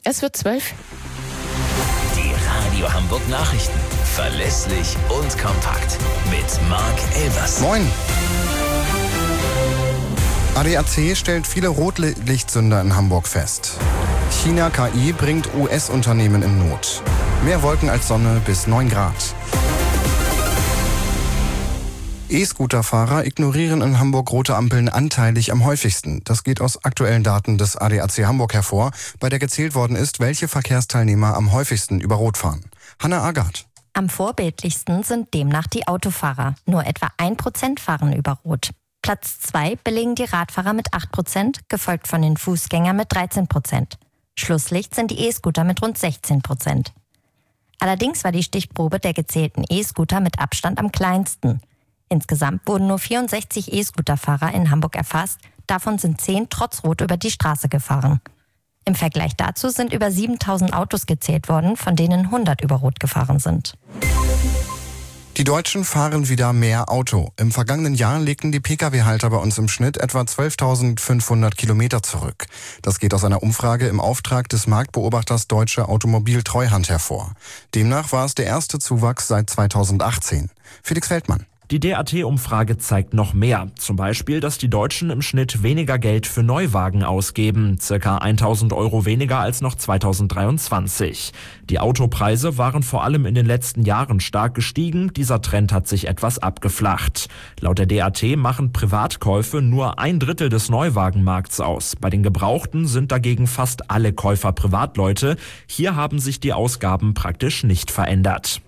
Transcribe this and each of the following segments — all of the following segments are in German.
Es wird 12. Die Radio Hamburg Nachrichten. Verlässlich und kompakt. Mit Marc Elvers. Moin. ADAC stellt viele Rotlichtsünder in Hamburg fest. China KI bringt US-Unternehmen in Not. Mehr Wolken als Sonne bis 9 Grad. E-Scooter-Fahrer ignorieren in Hamburg rote Ampeln anteilig am häufigsten. Das geht aus aktuellen Daten des ADAC Hamburg hervor, bei der gezählt worden ist, welche Verkehrsteilnehmer am häufigsten über Rot fahren. Hanna Agathe. Am vorbildlichsten sind demnach die Autofahrer. Nur etwa 1% fahren über Rot. Platz 2 belegen die Radfahrer mit 8%, gefolgt von den Fußgängern mit 13%. Schlusslicht sind die E-Scooter mit rund 16%. Allerdings war die Stichprobe der gezählten E-Scooter mit Abstand am kleinsten. Insgesamt wurden nur 64 E-Scooter-Fahrer in Hamburg erfasst, davon sind 10 trotz Rot über die Straße gefahren. Im Vergleich dazu sind über 7000 Autos gezählt worden, von denen 100 über Rot gefahren sind. Die Deutschen fahren wieder mehr Auto. Im vergangenen Jahr legten die Pkw-Halter bei uns im Schnitt etwa 12.500 Kilometer zurück. Das geht aus einer Umfrage im Auftrag des Marktbeobachters Deutsche Automobil-Treuhand hervor. Demnach war es der erste Zuwachs seit 2018. Felix Feldmann. Die DAT-Umfrage zeigt noch mehr. Zum Beispiel, dass die Deutschen im Schnitt weniger Geld für Neuwagen ausgeben. Circa 1.000 Euro weniger als noch 2023. Die Autopreise waren vor allem in den letzten Jahren stark gestiegen. Dieser Trend hat sich etwas abgeflacht. Laut der DAT machen Privatkäufe nur 1/3 des Neuwagenmarkts aus. Bei den Gebrauchten sind dagegen fast alle Käufer Privatleute. Hier haben sich die Ausgaben praktisch nicht verändert.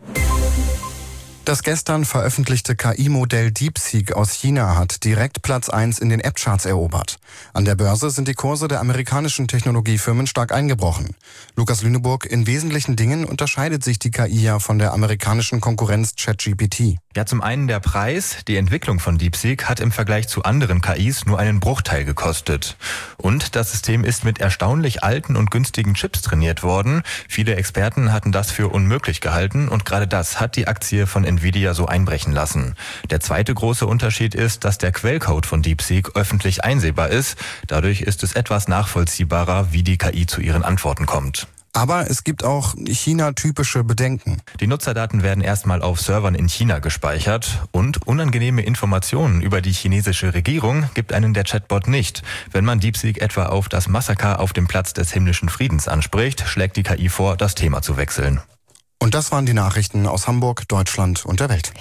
Das gestern veröffentlichte KI-Modell DeepSeek aus China hat direkt Platz 1 in den App-Charts erobert. An der Börse sind die Kurse der amerikanischen Technologiefirmen stark eingebrochen. Lukas Lüneburg, in wesentlichen Dingen unterscheidet sich die KI ja von der amerikanischen Konkurrenz ChatGPT. Ja, zum einen der Preis. Die Entwicklung von DeepSeek hat im Vergleich zu anderen KIs nur einen Bruchteil gekostet. Und das System ist mit erstaunlich alten und günstigen Chips trainiert worden. Viele Experten hatten das für unmöglich gehalten und gerade das hat die Aktie von Nvidia so einbrechen lassen. Der zweite große Unterschied ist, dass der Quellcode von DeepSeek öffentlich einsehbar ist. Dadurch ist es etwas nachvollziehbarer, wie die KI zu ihren Antworten kommt. Aber es gibt auch China-typische Bedenken. Die Nutzerdaten werden erstmal auf Servern in China gespeichert und unangenehme Informationen über die chinesische Regierung gibt einen der Chatbot nicht. Wenn man DeepSeek etwa auf das Massaker auf dem Platz des himmlischen Friedens anspricht, schlägt die KI vor, das Thema zu wechseln. Und das waren die Nachrichten aus Hamburg, Deutschland und der Welt.